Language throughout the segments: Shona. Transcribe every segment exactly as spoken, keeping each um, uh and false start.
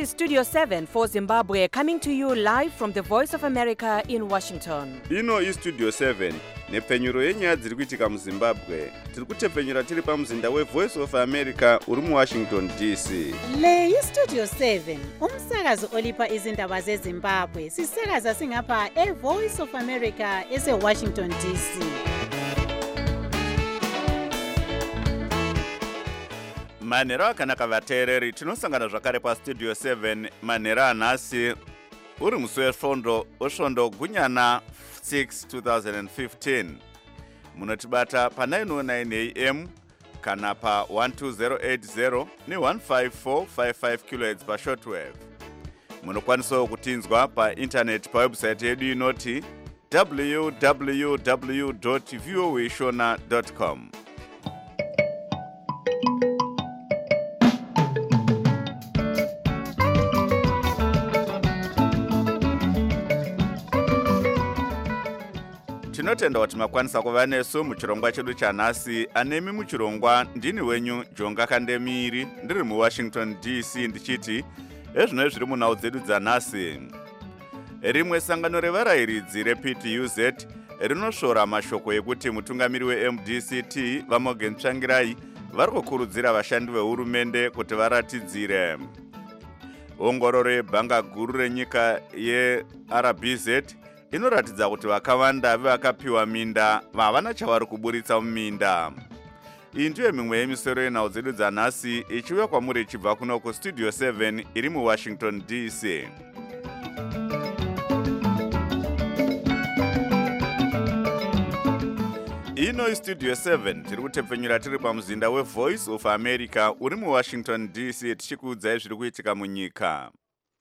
is Studio seven for Zimbabwe, coming to you live from the Voice of America in Washington. Ino is Studio seven, nepfenyuro yenyaya dziri kuitika muZimbabwe. Tiri kutepfenyura tiri pamuzinda weVoice of America uri muWashington D C. Le iStudio seven, umsakazo olipa izindaba zeZimbabwe. Sisakaza singapha eVoice of America eseWashington D C. Manhero akanaka vateereri, tinosangana zvakare paStudio seven manhero anhasi uri musi wesvondo osvondo gunyana six two thousand fifteen. Munotibata pa nine oh nine A M kana pa one two zero eight zero ne one five four five five kilohertz pa shortwave. Munokwanisawo kutinzwa pa internet pa website yedu inoti w w w dot voa shona dot com. Tinotenda kuti makwanisa kuva nesu muchirongwa chedu chanhasi. Anemi muchirongwa ndini wenyu Jonga Kandemiri, ndiri muWashington D C ndichiti ezvino zviri munhau dzedu dzanhasi. Rimwe sangano revarayiridzi reP T U Z rinosvora mashoko ekuti mutungamiri weM D C T Vamogen Tsvangirai vari kukurudzira vashandi vehurumende kuti varatidzire. Ongororo yebhanga guru renyika yeR B Z inoratidza kuti vakawanda vevakapiwa minda havana chavari kuburitsa muminda. Iyi ndiyo mimwe yemisoro yenhau dzedu dzanhasi ichiuya kwamuri ichibva kuno kuStudio seven iri muWashington D C. Ino iStudio seven tiri kutepfenyura tiri pamuzinda weVoice of America uri muWashington D C tichikuudzai zviri kuitika munyika.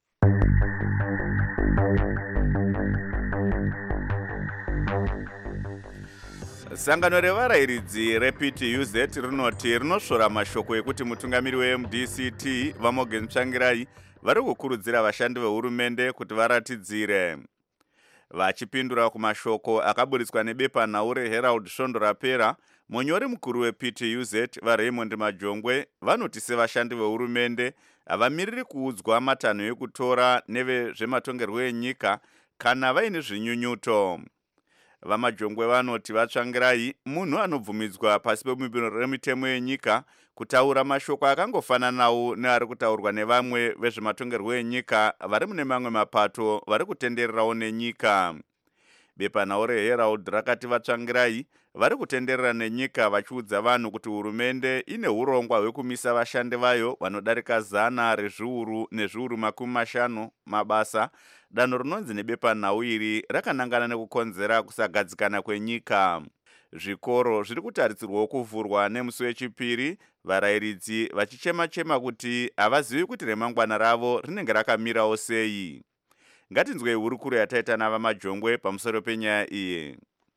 Sangano revarayiridzi reP T U Z rinoti rinosvora mashoko ekuti mutungamiri weM D C T Vamogen Tsvangirai vari kukurudzira vashandi vehurumende kuti varatidzire. Vachipindura kumashoko akaburitswa nebepanhau reHerald svondo rapera, munyori mukuru weP T U Z vaRaymond Majongwe vanoti sevashandi vehurumende havamiriri kuudzwa matanho ekutora nevezvematongerwo enyika kana vaine zvinyunyuto. Vamajongwe vanoti vaTsvangirai munhu anobvumidzwa pasi pemitemo yenyika kutaura mashoko akangofananawo neari kutaurwa nevamwe vezvematongerwo enyika vari mune mamwe mapato vari kutendererawo nenyika. Bepanhau reHerald rakati vaTsvangirai vari kutenderera nenyika vachiudza vanhu kuti hurumende ine urongwa hwekumisa vashandi vayo vanodarika zana rezviuru nezviuru makumi mashanu mabasa. Danho rinonzi nebepanhau iri rakanangana nekukonzera kusagadzikana kwenyika. Zvikoro zviri kutarisirwawo kuvhurwa nemusi wechipiri, varayiridzi vachichema-chema kuti havazivi kuti remangwana ravo rinenge rakamirawo sei. Ngatinzwei hurukuro yataita navaMajongwe pamusoro penyaya iyi.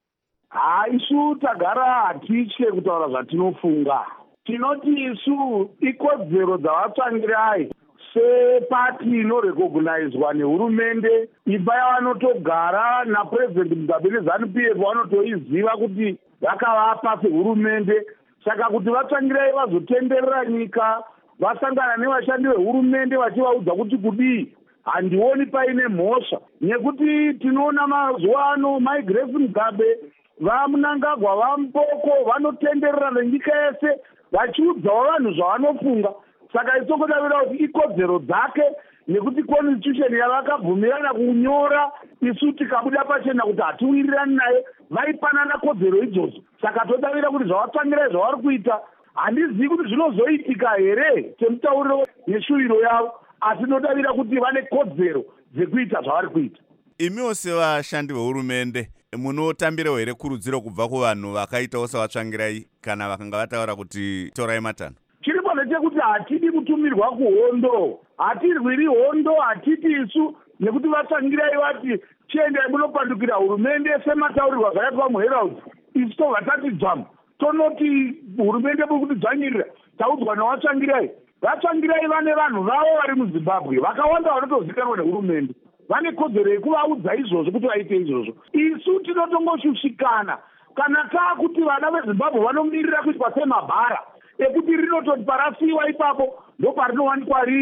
Ha, isu tagara hatitye kutaura zvatinofunga. Tinoti isu ikodzero dzavaTsvangirai sepati inorekognizwa nehurumende, imba yavanotogara naPresident Mugabe neZANU-P F vanotoiziva kuti vakavapa sehurumende. Saka kuti vaTsvangirai vazotenderera nyika vasangana nevashandi vehurumende vachivaudza kuti kudii, handioni paine mhosva. Nekuti tinoona mazuva ano maGrace Mugabe, vaMnangagwa, vaMpoko vanotenderera nenyika yese vachiudzawo vanhu zvavanofunga. Saka isokudavira kuti ikodzero dzake nekuti constitution yavakabvumirana kunyora isu tikabuda pachena kuti hatiwirirani naye, vaipanana kodzero idzodzo. Saka todavira kuti zvavaTsvangirai zvavari kuita handizivi kuti zvinozoitika here semutauriro neshuviro yavo, asi todavira kuti vane kodzero dzekuita zvavari kuita. Imiwo sevashandi vehurumende munotambirewo here kurudziro kubva kuvanhu vakaitawo savaTsvangirai kana vakanga vataura kuti torai matanho? Chiripo ndechekuti hatidi kutumirwa kuhondo, hatirwiri hondo, hatiti isu nekuti vaTsvangirai vati chiendai munopandukira hurumende semataurirwa zvakaitwa muHerald. Isu tobva tati dzvamu, tonoti hurumende muri kutidzvanyirira, taudzwa navaTsvangirai. VaTsvangirai vane vanhu vavo vari muZimbabwe vakawanda vanotozikanwa nehurumende, vane kodzero yekuvaudza izvozvo kuti vaite izvozvo. Isu tinotongoshushikana kana taakuti vana veZimbabwe vanomirira kuitwa semabhara ekuti rinototi parasiyiwa ipapo ndoparinowanikwa riri.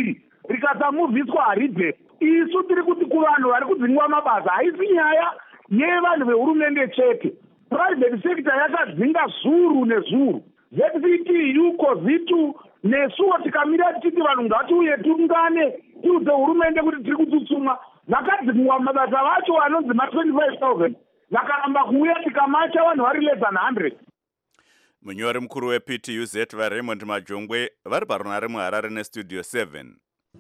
rikasamuvhiswa haribve. Isu tiri kuti kuvanhu vari kudzingwa mabasa haisi nyaya yevanhu vehurumende chete. Private sector yakadzinga zuru nezuru. Z V T U, COVITU nesuwo tikamira tichiti vanhu ngatiuye tiungane tiudze hurumende kuti tiri kutsutsumwa. Vakadzingwa mabasa vacho vanonzi ma twenty-five thousand. Vakaramba kuuya tikamacha vanhu vari less than one hundred. Munyori mukuru we-P T U Z vaRaymond Majongwe vari parunare muHarare nestudio seven.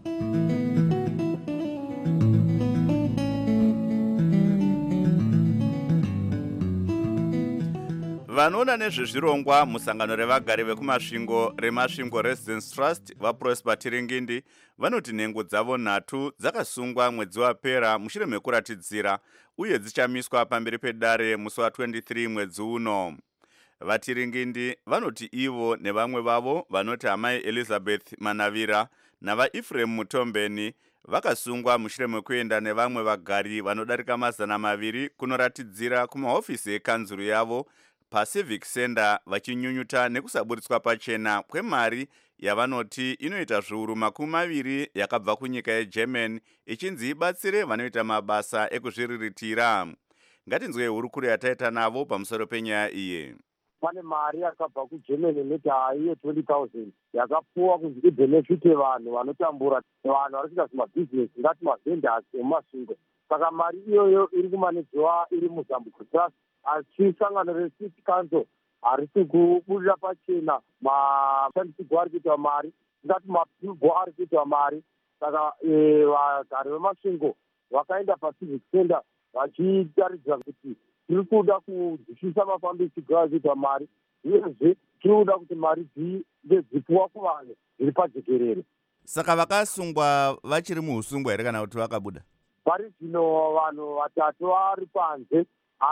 Vanoona nezvezvirongwa musangano revagari vekumasvingo remasvingo Residence Trust vaProsper Tiringindi vanoti nhengo dzavo nhatu dzakasungwa mwedzi wapera mushure mekuratidzira uye dzichamiswa pamberi pedare musi wa twenty-three mwedzi uno. VaTiringindi vanoti ivo nevamwe vavo vanoti amai Elizabeth Manavira navaEphraim Mutombeni vakasungwa mushure mekuenda nevamwe vagari vanodarika mazana maviri kunoratidzira kumahofisi ekanzuru yavo paCivic Center vachinyunyuta nekusaburitswa pachena kwemari yavanoti inoita zviuru makumi maviri yakabva kunyika yeGerman ichinzi ibatsire vanoita mabasa ekuzviriritira. Ngatinzwe hurukuro yataita navo pamusoro penyaya iyi. Pane mari yakabva kuGermany neta iye twenty thousand yakapuwa kunzi ibenefite vanhu vanotambura vanhu vari kuita zvimabhizinesi ngati mavendors emasvingo. Saka mari iyoyo iri kumanedziwa iri muZambuko Trust asi sangano reCity Council harisi kuburira pachena mashandisirwo ari kuitwa mari ngati mapirwo ari kuitwa mari. Saka vagari vemasvingo vakaenda paCivic Center vachitaridza kuti tiri kuda kudzisisa mafambisirwo ari kuitwa mari uyezve tiri kuda kuti mari dzinge dzipuwa kuvanhu dziri pajekerere. Saka vakasungwa vachiri muusungwa here kana kuti vakabuda? Pari zvino vanhu vatatu vari panze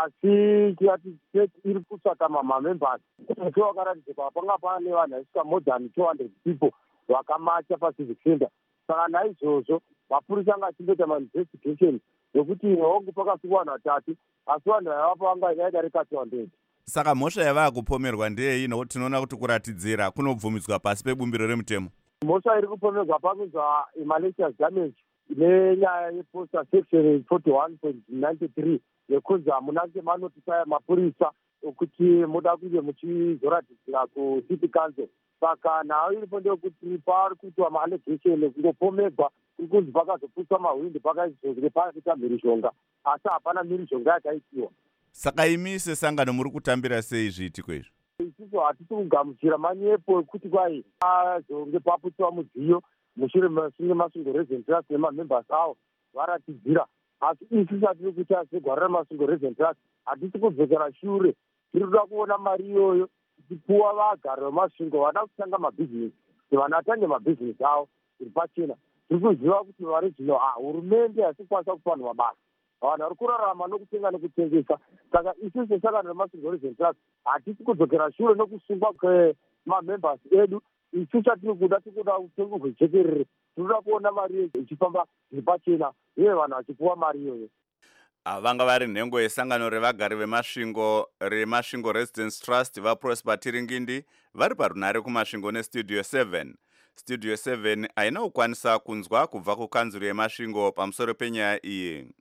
asi tikati iri kutsvaka mamembers. Musi wakaratidzwa panga pane vanhu vaisvika more than two hundred people vakamacha paCivic Center. Saka naizvozvo mapurisa anga achimboita mainvestigation yokuti hongu pakasungwa vanhu vatatu asi vanhu vaivapo vanga vaidarika two hundred. Saka mhosva yavaa kupomerwa ndeyei nokuti tinoona kuti kuratidzira kunobvumidzwa pasi pebumbiro remutemo? Mhosva iri kupomerwa pakunzwa malicious damage nenyaya yeposta section forty-one point ninety-three yekunzi hamunange manotisa mapurisa okuti muda kunge muchizoratidzira kuCity Council. Saka nayo iripo ndeyekuti pari kuitwa maallegation ekungopomerwa kuri kunzi pakazoputswa mahwindi pakaizvozve pakuita mhirizhonga asi hapana mhirizhonga yakaitiwa. Saka imi sesangano muri kutambira sei zviitiko izvi? Isusu hatisi kugamuchira manyepo ekuti kwai azonge paputswa mudziyo mushure mesunge masvingo Resident Trust nemamembers avo varatidzira. Asi isusu hatiri kuita segwara remasvingo Resident Trust hatisi kudzokera shure. Tiri kuda kuona mari iyoyo ichipuwa vagari vemasvingo vada kutanga mabhizinesi kuti vanatange mabhizinesi avo zviri pachena. Tiri kuziva kuti mari zvino hurumende hasi kukwanisa kupa vanhu mabasa. Vanhu vari kurarama nokutenga nekutengesa. Saka isusu sesangano remasvingo Resident Trust hatisi kudzokera shure nokusungwa kwemamembers edu. Isusu chatiri kuda tiri kuda upengu hwejekerere. Tinoda kuona mari ichifamba zviri pachena uye vanhu vachipuwa mari iyoyo. Vanga vari nhengo yesangano revagari vemasvingo remasvingo Residence Trust vaProsper Tiringindi vari parunare kumasvingo nestudio seven. Studio seven haina kukwanisa kunzwa kubva kukanzuru yemasvingo pamusoro penyaya iyi.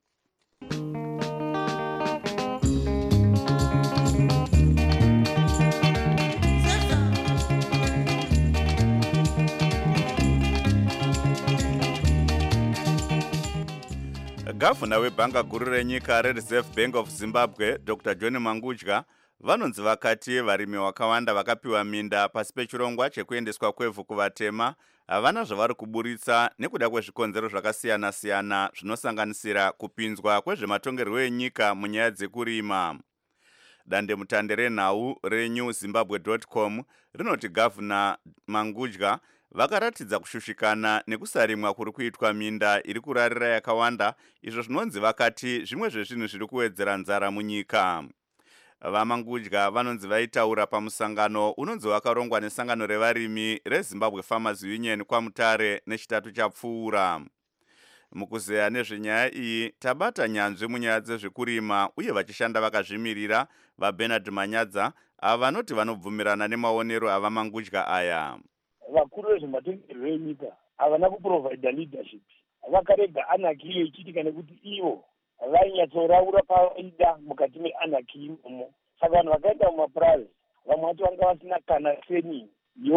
Gavana webhanga guru renyika reReserve Bank of Zimbabwe Doctor John Mangudya vanonzi vakati varimi vakawanda vakapiwa minda pasi pechirongwa chekuendeswa kwevhu kuvatema havana zvavari kuburitsa nekuda kwezvikonzero zvakasiyana siyana zvinosanganisira kupinzwa kwezvematongerwo enyika munyaya dzekurima. Dandemutande renhau renew zimbabwe dot com rinoti Gavana Mangudya vakaratidza kushushikana nekusarimwa kuri kuitwa minda iri kurarira yakawanda, izvo zvinonzi vakati zvimwe zvezvinhu zviri kuwedzera nzara munyika. VaMangudya vanonzi vaitaura pamusangano unonzi wakarongwa nesangano revarimi reZimbabwe Farmers Union kwaMutare nechitatu chapfuura. Mukuzeya nezvenyaya iyi tabata nyanzvi munyaya dzezvekurima uye vachishanda vakazvimirira vaBernard Manyadza ava vanoti vanobvumirana nemaonero avaMangudya aya. Vakuru vezvematongerwo enyika havana kuprovida leadership. Vakarega anarchy ichiitika nekuti ivo vainyatsoraura pavaida mukati meanarchy imomo. Saka vanhu vakaenda mumapurazi, vamwe vacho vanga vasina kana training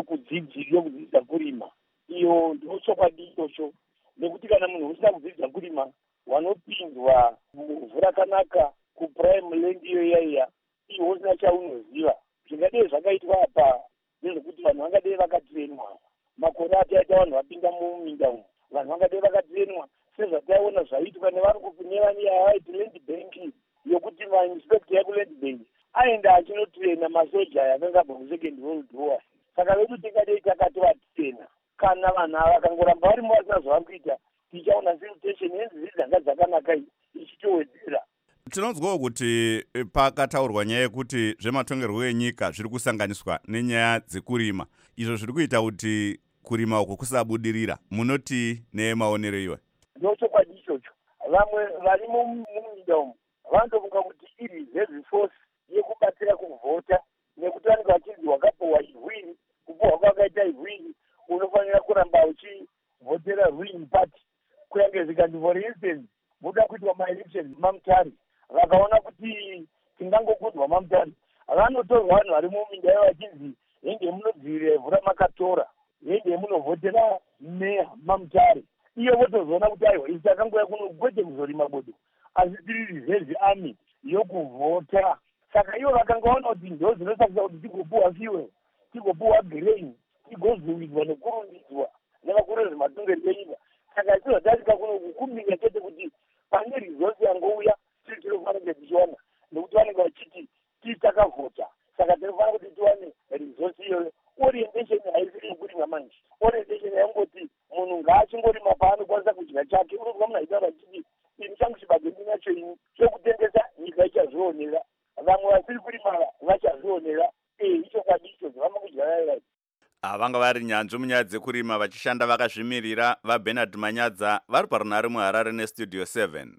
yokudzidza kurima. Iyo ndiro chokwadi ichocho, nekuti kana munhu usina kudzidza kurima wanopinzwa muvhu rakanaka kupurime land iyo yaiya, iwo usina chaunoziva. Zvingadei zvakaitwa apa ndezvekuti vanhu vangadei vakatrainwa. Makore ataita vanhu vapinda muminda umu, vanhu vangadei vakatrainwa sezvataiona zvaitwa nevari nevani yavaiti land bank, yokuti mainspector yekuland bank aenda achinotraina masoja yakanga abva kusecond world war. Saka vedu tingadei takatovatraina. Kana vanhu ava vakangoramba varimo vasina zvavari kuita, tichaona situation yenzizi dzanga dzakanaka ichitowedzera. Tinonzwawo kuti pakataurwa nyaya yekuti zvematongerwo enyika zviri kusanganiswa nenyaya dzekurima, izvo zviri kuita kuti kurima uko kusabudirira. Munoti nemaonero iwe? Ndochokwadi ichocho. Vamwe vari muminda umu vanotofunga kuti iri heavy force yekubatsira kuvhota, nekuti vanenge vachinzi wakapiwa ihwiri, kupiwa kwakaita ihwiri unofanira kuramba uchivhotera ruling party. Kuyange zvikanzi for instance muda kuitwa maelections mamutare, vakaona kuti tingangokudzwa mamutare, vanotorwa vanhu vari muminda ivo vachinzi henge munodzivirira ivhu ramakatora, henge munovhotera meya mamutare. Iyo votozoona kuti aiwa isi takangouya kuno kwete kuzorima bodo, asi tiri reserve army yokuvhota. Saka ivo vakangaona kuti ndo dzinosakisa kuti tigopuwa fuel, tigopuwa grain, tigozuvidzwa nekurumbidzwa nevakuru vezvematongerwo enyika. Saka tizotarika kuno kukumbira chete kuti pane resource yangouya tiri tinofanira tichiwana, nekuti vanenge vachiti tiri takavhota. Saka tinofanira kuti tiwane resource iyoyo. Orientation haisiri yekurima manje. Orientation yangoti munhu ngaachingorima paanokwanisa kudya chake. Unozwa munhu aitaura achiti ini changu chibage ndinacho ini chokutengesa nyika ichazvionera. Vamwe vasiri kurima vachazvionera. Eh, ichokwadi ichocho vama kudyara. Vanga vari nyanzvi munyaya dzekurima vachishanda vakazvimirira vaBernard Manyadza vari parunhare muHarare nestudio seven.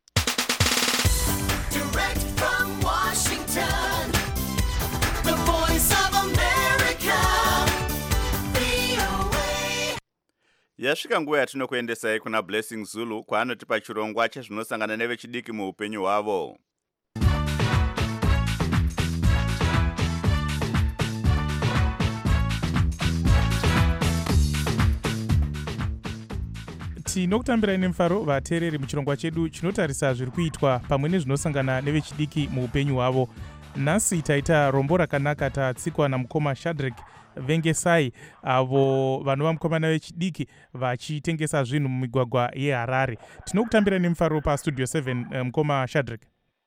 Direct from Washington, the voice of America, V O A. Yasvika nguva yatinokuendesai kuna Blessing Zulu kwaanotipa chirongwa chezvinosangana nevechidiki muupenyu hwavo. Tinokutambirai nemufaro vateereri muchirongwa chedu chinotarisa zviri kuitwa pamwe nezvinosangana nevechidiki muupenyu hwavo. Nhasi taita rombo rakanaka tatsikwa namukoma Shadrack Vengesai, avo vanova mukomana vechidiki vachitengesa zvinhu mumigwagwa yeHarare. Tinokutambirai nemufaro pastudio seven, mukoma Shadrack.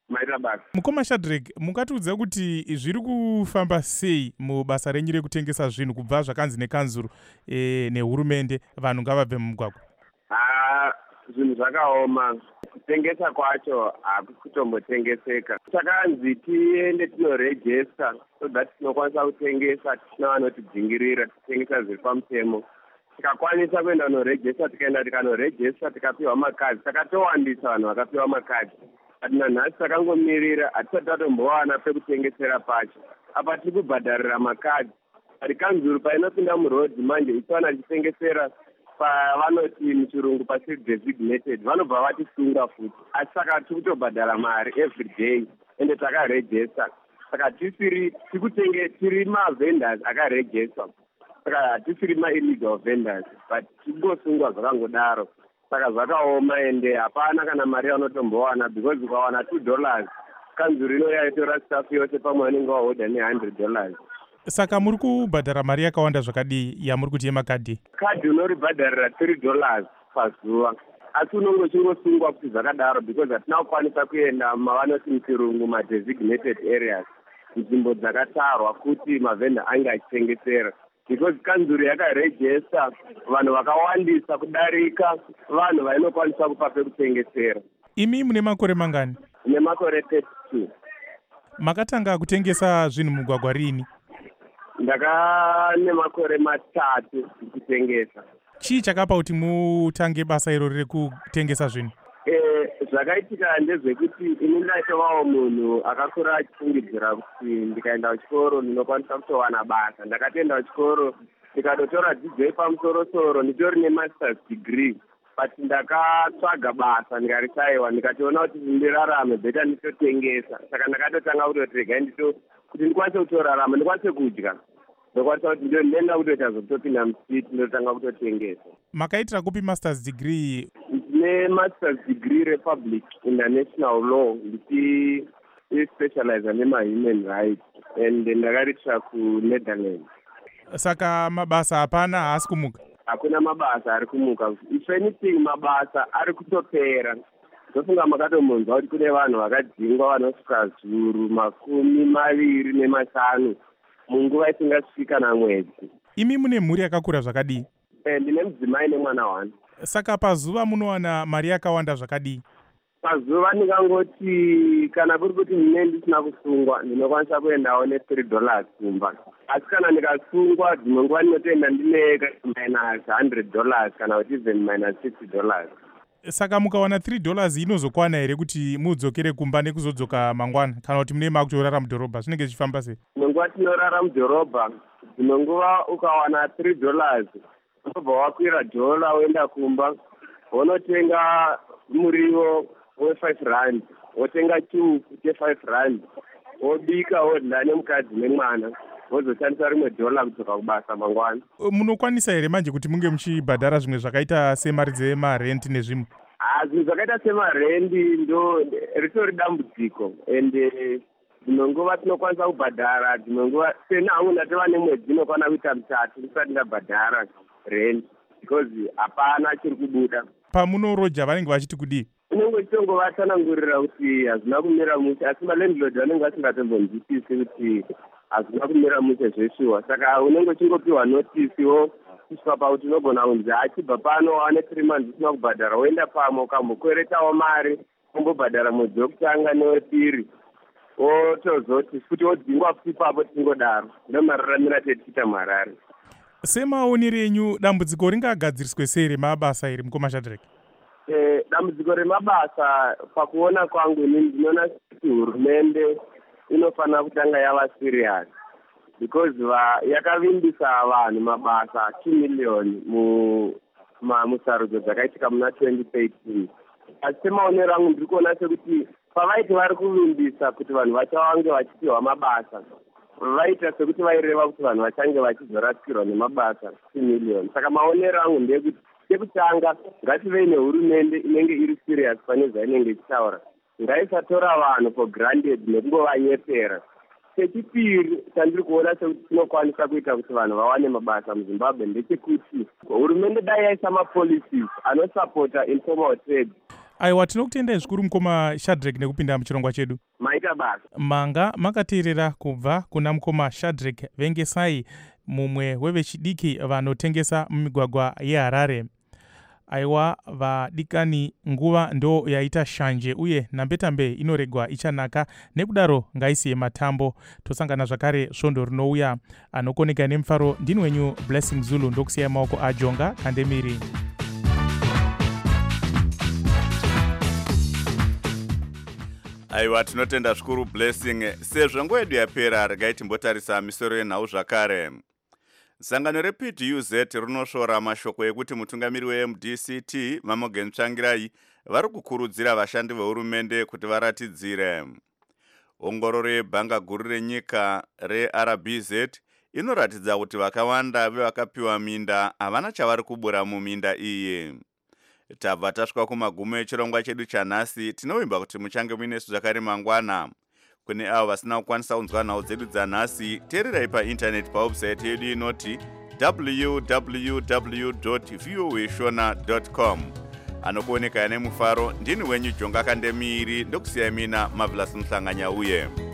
Mukoma Shadrack, mungatiudza kuti zviri kufamba sei mubasa renyu rekutengesa zvinhu kubva zvakanzi nekanzuru e, nehurumende vanhu ngavabve mumugwagwa? Ah, zvinhu zvakaoma. Kutengesa kwacho hakutombotengeseka. Takanzi tiende tinorejesta so that tinokwanisa kutengesa tisina vanotidzingirira titengesa zviri pamutemo. Tikakwanisa kuenda kunorejesta, tikaenda tikanorejesta tikapiwa makadzi, takatowandisa vanhu vakapiwa makadzi. Atina nhasi takangomirira hatisati tatombowana pekutengesera pacho. Apa tiri kubhadharira makadzi. Ari kanzuru painopinda murodhi manje ichiwana tichitengesera pavanoti muchirungu pasiri designated, vanobva vatisunga futi. Asi saka tiri kutobhadhara mari every day ende takarejesta. Saka tisiri tikutenge tiri mavendors akarejestwa. Saka hatisiri ma-illegal vendors, but tingosungwa zvakangodaro. Saka zvakaoma ende hapana kana mari yaunotombowana because ukawana two dollars kanzuru ino yaitora staff yose pamwe vanenge vahodha ne one hundred dollars. Saka muri kubhadhara mari yakawanda zvakadii yamuri kuti yemakadhi? Kadhi unoribhadharira three dollars pazuva. Asi unongo chingosungwa kuti zvakadaro because hatina kukwanisa kuenda mavanoti muchirungu ma-designated areas, nzvimbo dzakatarwa kuti mavenda ange achitengesera. Because kanzuru yakarejesta vanhu vakawandisa kudarika vanhu vainokwanisa kupa pekutengesera. Imi mune makore mangani? Mune makore thirty-two. Makatanga kutengesa zvinhu mugwagwa rini? Ndaka nemakore matatu kutengesa. Chii chakapa kuti mutange basa iro rekutengesa zvinhu? Eh, zvakaitika ndezvekuti ini ndaitovawo munhu akakura achifungidzira kuti ndikaenda kuchikoro ndinokwanisa kutowana basa. Ndakatoenda kuchikoro ndikadotora dzidzo yepamusoro-soro nditori nemasters degree but ndakatsvaga basa ndikarishayiwa ndikationa kuti ndirarame bheta nditotengesa saka ndakatotanga kutoti regai ndito kuti ndikwanise kutorarama ndikwanise kudya ndokwanisa kuti ndo ndenda kutoita zvokutopinda musiti ndotanga kutotengesa. Makaitira kupi masters degree? Ndine masters degree republic international law ndichi specialize nemahuman rights and ndakaritira kuNetherlands. Saka mabasa hapana haasi kumuka? Hakuna mabasa ari kumuka. If anything mabasa ari kutopera. Ndofunga makatomunzwa kuti kune vanhu vakadzingwa vanosvika zviuru makumi maviri nemashanu munguva isingasvika namwedzi. Imi mune mhuri yakakura zvakadii? Eh, ndine mudzimai nemwana wani. Saka pazuva munowana mari yakawanda zvakadii? Pazuva ndingangoti kana kuri kuti mine ndisina kusungwa ndinokwanisa kuendawo ne-three dollars kumba. Asi kana ndikasungwa dzimwe nguva ndinotoenda ndine minus one hundred dollars kana kuti even minus sixty dollars. Saka mukawana three dollars inozokwana here kuti mudzokere kumba nekuzodzoka mangwana kana kuti mune makutorara mudhorobha zvinenge zvichifamba sei? Dzimwe nguva tinorara mudhorobha, dzimwe nguva ukawana three dollars unobva wakwira dhola woenda kumba wonotenga muriwo we-five rand wotenga chuku che-five rand wobika wodla nemukadzi nemwana wozoshandisa rimwe dhola kudzoka kubasa mangwana. Munokwanisa here manje kuti munge muchibhadhara zvimwe zvakaita semari dzemarenti nezvimwe? Ah, zvinhu zvakaita semarendi ndo ritori dambudziko ende dzimwe nguva tinokwanisa kubhadhara dzimwe nguva senhangu ndatova nemwedzi inokwana kuita mitatu ndisati ndabhadhara rent because hapana chiri kubuda. Pamunoroja vanenge vachiti kudii? Unenge uchingovatsanangurira kuti hazvina kumira mushe asi malandlord vanenge vasingatombonzwisisi kuti hazvina kumira mushe zveshuwa saka unenge uchingopiwa notisiwo kusvika pakuti unogona kunzi achibva pano wane three months usina kubhadhara woenda pamwe ukambokweretawo mari umbobhadhara mwedzi wekutanga newepiri wotozoti futi wodzingwa futi ipapo tingodaro ndomararamira tetiita marari. Semaonero enyu dambudziko ringagadziriswe sei remabasa iri mukoma Shadrack? Eh, dambudziko remabasa pakuona kwangu ini ndinoona kuti hurumende inofanira kutanga yava serious because va yakavimbisa vanhu mabasa two million mu musarudzo dzakaitika muna twenty thirteen. Asi semaonero angu ndiri kuona sekuti pavaiti vari kuvimbisa kuti vanhu vachavange vachipiwa mabasa vaita sekuti vaireva kuti vanhu vachange vachizorasikirwa nemabasa two million. Saka maonero angu ndeyekuti chekutanga ngativei nehurumende inenge iri serious pane zvainenge ichitaura, ngaisatora vanhu for granted nekungovanyepera. Chechipiri chandiri kuona sekuti tinokwanisa kuita kuti vanhu vawane mabasa muZimbabwe ndechekuti hurumende dai yaisa mapolicies anosapota informal trade. Aiwa, tinokutendai zvikuru mukoma Shadrack nekupinda muchirongwa chedu. Maita basa. Manga makateerera kubva kuna mukoma Shadrack Vengesai, mumwe wevechidiki vanotengesa mumigwagwa yeHarare. Aiwa, vadikani nguva ndo yaita shanje uye nambetambe inoregwa ichanaka, nekudaro ngaisiye matambo. Tosangana zvakare svondo rinouya. Anokoneka nemufaro ndini wenyu Blessing Zulu, ndokusiyai maoko aJonga Kandemiri. Aiwa, tinotenda zvikuru Blessing. Sezvo nguva yedu yapera, regai timbotarisa misoro yenhau zvakare. Sangano reP T U Z rinoshora mashoko ekuti mutungamiri weM D C T Vamogen Tsvangirai vari kukurudzira vashandi vehurumende kuti varatidzire. Ongororo yebhanga guru renyika reR B Z inoratidza kuti vakawanda vevakapiwa minda havana chavari kubura muminda iyi. Tabva tasvika kumagumo echirongwa chedu chanhasi. Tinovimba kuti muchange muinesu zvakare mangwana. Kune avo vasina kukwanisa kunzwa nhau dzedu dzanhasi, teererai paindaneti pawebsite yedu inoti w w w dot voa shona dot com. Anokuoneka nemufaro ndini wenyu Jonga Kandemiri, ndokusiyai mina Marvelous Mhlanganya uye.